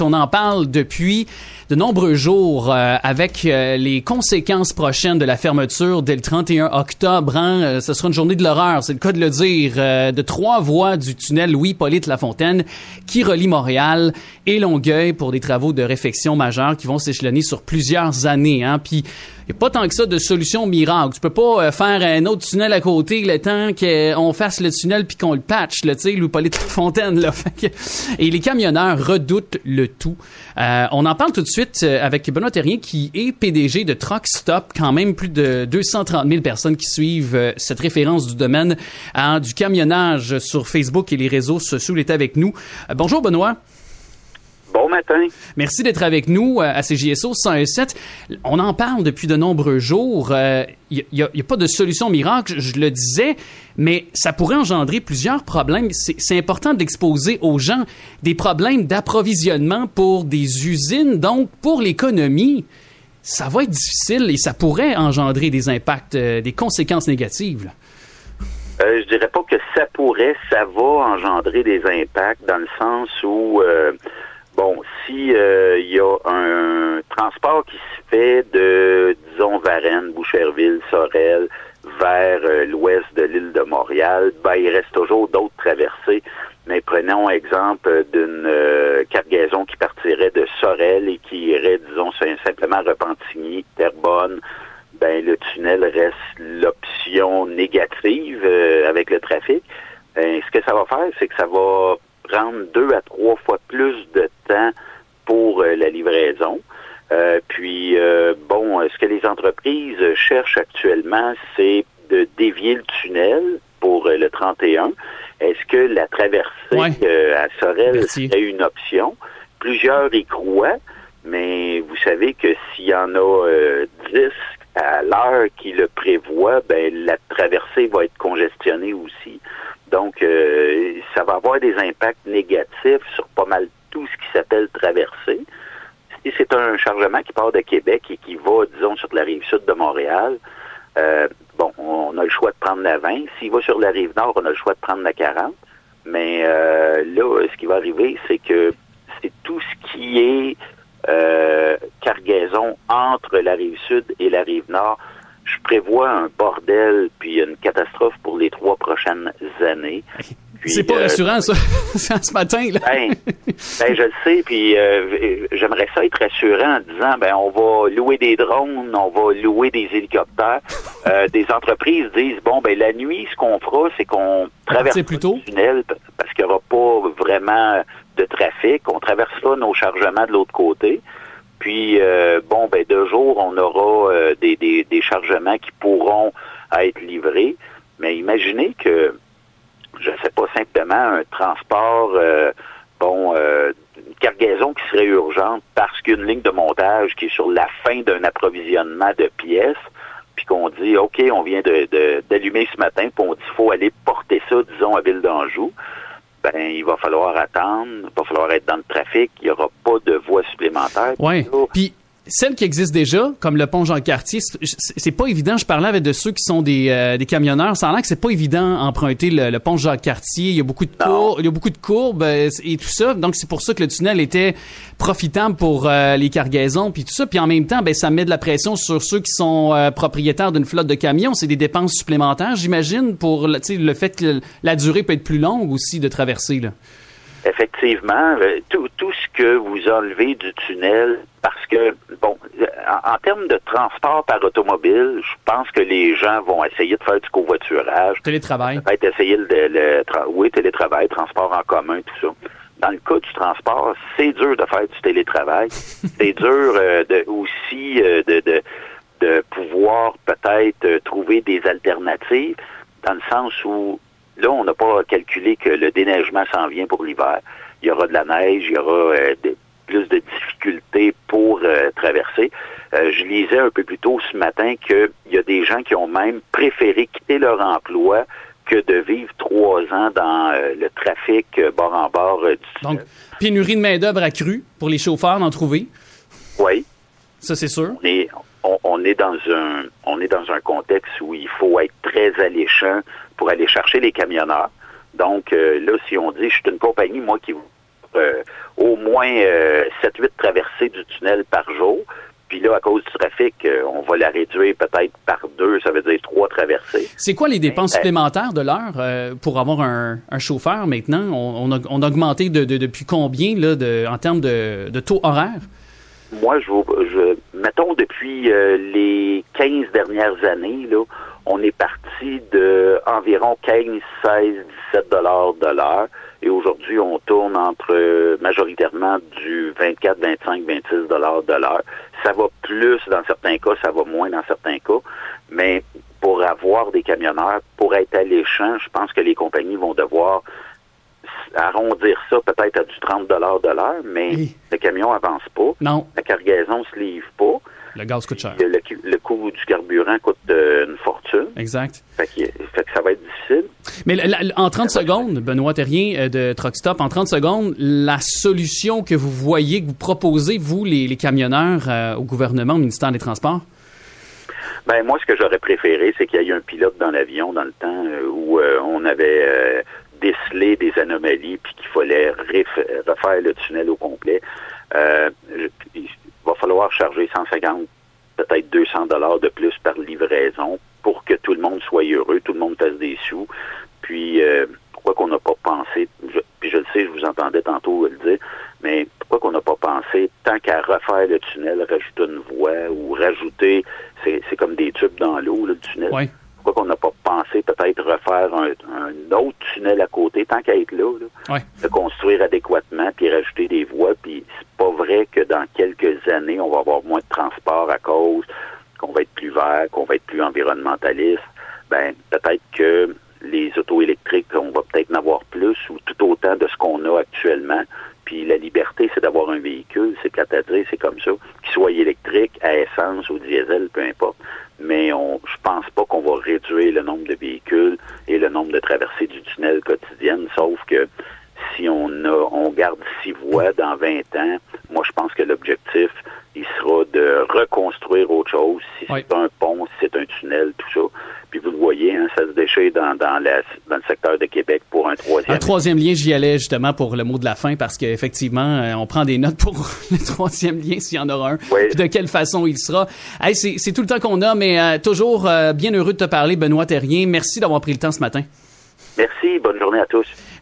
On en parle depuis de nombreux jours avec les conséquences prochaines de la fermeture dès le 31 octobre. Ce sera une journée de l'horreur, c'est le cas de le dire, de 3 voies du tunnel Louis-Hippolyte Lafontaine qui relie Montréal et Longueuil pour des travaux de réfection majeurs qui vont s'échelonner sur plusieurs années. Puis il n'y a pas tant que ça de solution miracle. Tu peux pas faire un autre tunnel à côté le temps qu'on fasse le tunnel puis qu'on le patch, tu sais, Louis-Hippolyte Lafontaine. Là. Et les camionneurs redoutent le tout. On en parle tout de suite avec Benoît Thérien qui est PDG de Truck Stop, quand même plus de 230 000 personnes qui suivent cette référence du domaine du camionnage sur Facebook et les réseaux sociaux. Il est avec nous. Bonjour Benoît. Bon matin. Merci d'être avec nous à CJSO 101.7. On en parle depuis de nombreux jours. Il y a pas de solution miracle, je le disais, mais ça pourrait engendrer plusieurs problèmes. C'est important d'exposer aux gens des problèmes d'approvisionnement pour des usines. Donc, pour l'économie, ça va être difficile et ça pourrait engendrer des impacts, des conséquences négatives. Là. Je dirais pas que ça pourrait, ça va engendrer des impacts dans le sens où... si y a un transport qui se fait de, disons, Varennes, Boucherville, Sorel, vers l'ouest de l'île de Montréal, il reste toujours d'autres traversées. Mais prenons exemple d'une cargaison qui partirait de Sorel et qui irait, disons, simplement Repentigny, Terrebonne. Le tunnel reste l'option négative avec le trafic. Ce que ça va faire, c'est que ça va prendre 2 à 3 fois plus de temps pour la livraison. Ce que les entreprises cherchent actuellement, c'est de dévier le tunnel pour le 31. Est-ce que la traversée à Sorel serait une option? Plusieurs y croient, mais vous savez que s'il y en a 10 à l'heure qui le prévoit, la traversée va être congestionnée aussi. Donc, ça va avoir des impacts négatifs sur pas mal tout ce qui s'appelle traversée. Si c'est un chargement qui part de Québec et qui va, disons, sur la rive sud de Montréal, on a le choix de prendre la 20. S'il va sur la rive nord, on a le choix de prendre la 40. Mais là, ce qui va arriver, c'est que c'est tout ce qui est cargaison entre la rive sud et la rive nord. Je prévois un bordel puis une catastrophe pour les 3 prochaines années. Puis, c'est pas rassurant, ça, ce matin, là. Je le sais, puis j'aimerais ça être rassurant en disant, on va louer des drones, on va louer des hélicoptères. Des entreprises disent, la nuit, ce qu'on fera, c'est qu'on traverse le tunnel parce qu'il n'y aura pas vraiment de trafic. On traversera nos chargements de l'autre côté. Puis, de jour, on aura des chargements qui pourront être livrés. Mais imaginez que, je ne sais pas, simplement un transport, une cargaison qui serait urgente parce qu'une ligne de montage qui est sur la fin d'un approvisionnement de pièces, puis qu'on dit, OK, on vient d'allumer ce matin, puis on dit, il faut aller porter ça, disons, à Ville d'Anjou. Il va falloir attendre, il va falloir être dans le trafic, il n'y aura pas de voie supplémentaire. Oui, puis celles qui existent déjà, comme le pont Jean-Cartier, c'est pas évident. Je parlais avec de ceux qui sont des camionneurs. Ça a l'air que c'est pas évident d'emprunter le pont Jean-Cartier. Il y a beaucoup de courbes et tout ça. Donc, c'est pour ça que le tunnel était profitable pour les cargaisons puis tout ça. Puis en même temps, ça met de la pression sur ceux qui sont propriétaires d'une flotte de camions. C'est des dépenses supplémentaires, j'imagine, pour le fait que la durée peut être plus longue aussi de traverser, là. Effectivement, tout ce que vous enlevez du tunnel, parce que, en termes de transport par automobile, je pense que les gens vont essayer de faire du covoiturage. Télétravail. Peut-être essayer télétravail, transport en commun, tout ça. Dans le cas du transport, c'est dur de faire du télétravail. C'est dur de pouvoir peut-être trouver des alternatives, dans le sens où là, on n'a pas calculé que le déneigement s'en vient pour l'hiver. Il y aura de la neige, il y aura plus de difficultés pour traverser. Je lisais un peu plus tôt ce matin qu'il y a des gens qui ont même préféré quitter leur emploi que de vivre 3 ans dans le trafic bord en bord du tunnel. Donc, pénurie de main-d'œuvre accrue pour les chauffeurs d'en trouver? Oui. Ça, c'est sûr. On est dans un contexte où il faut être très alléchant pour aller chercher les camionneurs. Donc, là, si on dit, je suis une compagnie, moi, qui au moins 7-8 traversées du tunnel par jour. Puis là, à cause du trafic, on va la réduire peut-être par 2, ça veut dire 3 traversées. C'est quoi les dépenses supplémentaires de l'heure pour avoir un chauffeur maintenant? On a augmenté depuis combien là, en termes de taux horaire? Moi, mettons depuis les 15 dernières années, là, on est parti de environ 15, 16, 17 $ de l'heure. Et aujourd'hui, on tourne entre majoritairement du 24, 25, 26 $ de l'heure. Ça va plus dans certains cas, ça va moins dans certains cas. Mais pour avoir des camionneurs, pour être alléchant, je pense que les compagnies vont devoir arrondir ça peut-être à du 30 $ de l'heure, mais le camion avance pas. Non. La cargaison se livre pas. Le gaz coûte cher. Le coût du carburant coûte une fortune. Exact. Fait que ça va être difficile. Mais en 30 secondes, Benoît Thérien de Truck Stop, en 30 secondes, la solution que vous voyez, que vous proposez, vous, les camionneurs, au gouvernement, au ministère des Transports? Ben moi, ce que j'aurais préféré, c'est qu'il y ait un pilote dans l'avion dans le temps où on avait décelé des anomalies puis qu'il fallait refaire le tunnel au complet. Il va falloir charger 150, peut-être 200 $ de plus par livraison pour que tout le monde soit heureux, tout le monde fasse des sous. Puis, pourquoi qu'on n'a pas pensé, puis je le sais, je vous entendais tantôt le dire, mais pourquoi qu'on n'a pas pensé, tant qu'à refaire le tunnel, rajouter une voie ou rajouter, c'est comme des tubes dans l'eau, le tunnel. Oui. Pourquoi qu'on n'a pas pensé peut-être refaire un autre tunnel à côté, tant qu'à être là, oui. De construire adéquatement, puis rajouter des voies, puis c'est pas vrai que dans quelques années, on va avoir moins de transport à cause qu'on va être plus vert, qu'on va être plus environnementaliste. Ben, peut-être que les autos électriques, on va peut-être en avoir plus, ou tout autant de ce qu'on a actuellement. Puis la liberté, c'est d'avoir un véhicule, c'est plate à dire, c'est comme ça, qu'il soit électrique, à essence ou diesel, peu importe. Mais je pense pas qu'on va réduire le nombre de véhicules et le nombre de traversées du tunnel quotidiennes, sauf que si on garde 6 voies dans 20 ans, moi je pense que l'objectif, il sera de reconstruire autre chose, si c'est un pont, si c'est un tunnel, tout ça. Puis vous le voyez, hein, ça se déchire dans le secteur de Québec pour un troisième. Un troisième lien, j'y allais justement pour le mot de la fin parce qu'effectivement, on prend des notes pour le troisième lien s'il y en aura un. Oui. Puis de quelle façon il sera. Hey, c'est tout le temps qu'on a, mais toujours bien heureux de te parler, Benoît Thérien. Merci d'avoir pris le temps ce matin. Merci, bonne journée à tous.